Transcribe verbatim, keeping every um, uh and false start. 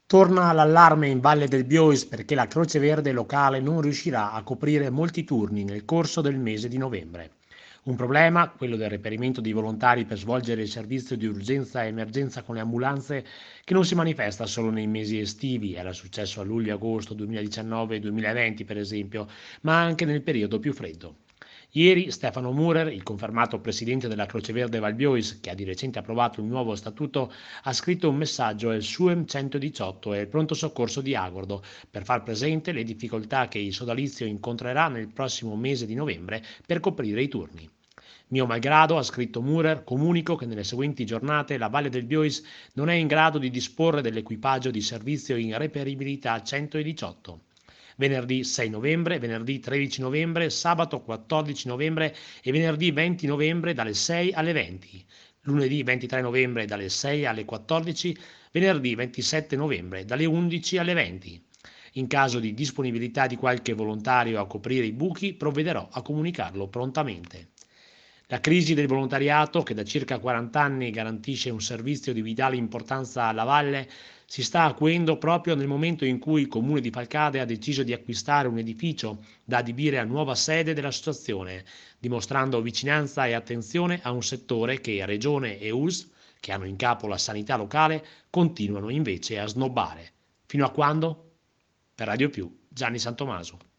Torna l'allarme in Valle del Biois perché la Croce Verde locale non riuscirà a coprire molti turni nel corso del mese di novembre. Un problema, quello del reperimento di volontari per svolgere il servizio di urgenza e emergenza con le ambulanze, che non si manifesta solo nei mesi estivi, era successo a luglio-agosto duemiladiciannove e duemilaventi per esempio, ma anche nel periodo più freddo. Ieri Stefano Murer, il confermato presidente della Croce Verde Valbiois, che ha di recente approvato il nuovo statuto, ha scritto un messaggio al SUEM centodiciotto e al pronto soccorso di Agordo per far presente le difficoltà che il sodalizio incontrerà nel prossimo mese di novembre per coprire i turni. Mio malgrado, ha scritto Murer, comunico che nelle seguenti giornate la Valle del Biois non è in grado di disporre dell'equipaggio di servizio in reperibilità centodiciotto. Venerdì sei novembre, venerdì tredici novembre, sabato quattordici novembre e venerdì venti novembre dalle sei alle venti, lunedì ventitré novembre dalle sei alle quattordici, venerdì ventisette novembre dalle undici alle venti. In caso di disponibilità di qualche volontario a coprire i buchi, provvederò a comunicarlo prontamente. La crisi del volontariato, che da circa quaranta anni garantisce un servizio di vitale importanza alla valle, si sta acuendo proprio nel momento in cui il comune di Falcade ha deciso di acquistare un edificio da adibire a nuova sede dell'associazione, dimostrando vicinanza e attenzione a un settore che Regione e U S, che hanno in capo la sanità locale, continuano invece a snobbare. Fino a quando? Per Radio Più, Gianni Santomaso.